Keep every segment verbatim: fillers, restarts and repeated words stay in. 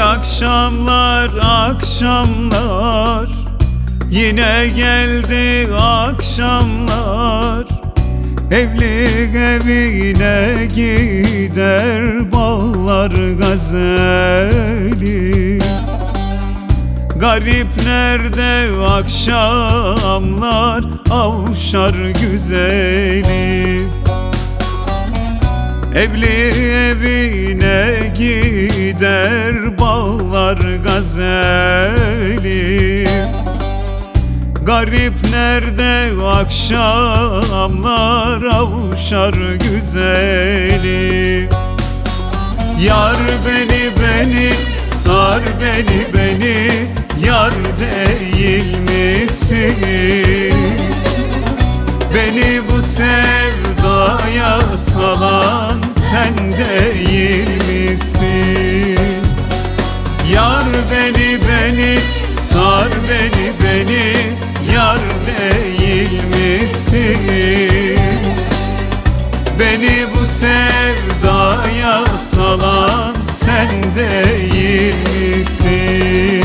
akşamlar akşamlar, yine geldi akşamlar. Evli evine gider bağlar gazeli. Garip nerede akşamlar, avşar güzeli. Evli evine gider bağlar gazeli. Garip nerede akşamlar, avşar güzeli. Yar beni beni, sar beni beni, yar değil misin? Beni bu sevdaya salan sen değil misin? Yar beni beni, sar beni beni, yar değil misin? Beni bu sevdaya salan sen değil misin?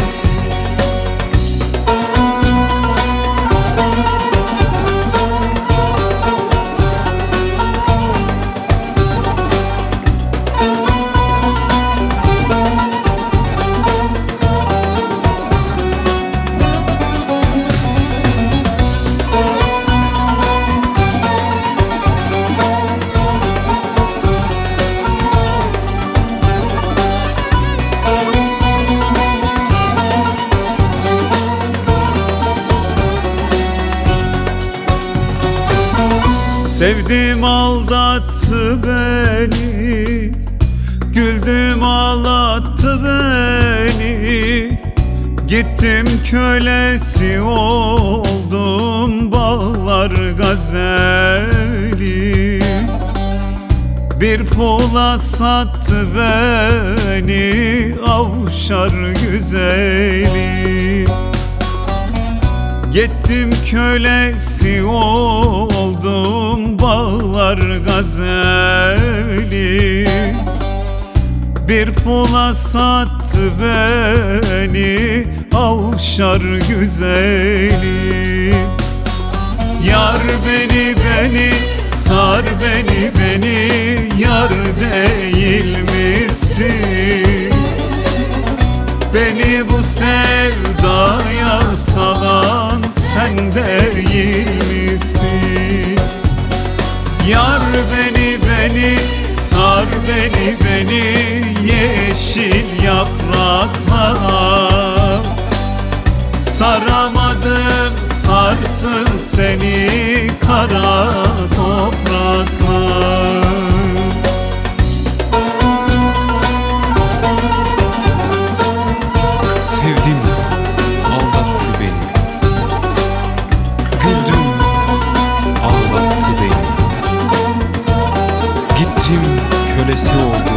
Sevdim aldattı beni, güldüm ağlattı beni. Gittim kölesi oldum bağlar gazeli. Bir pula sattı beni avşar güzeli. Gittim kölesi oldum bağlar gazeli. Bir pula sattı beni avşar güzeli. Yar beni beni, sar beni beni, yar değil misin? Beni bu sevdaya salan sen değil misin? Yar beni beni, sar beni beni, yeşil yapraklar. Saramadım sarsın seni kara topraklar. Sevdim, aldattı beni. Güldüm, ağlattı beni. Gittim kölesi oldum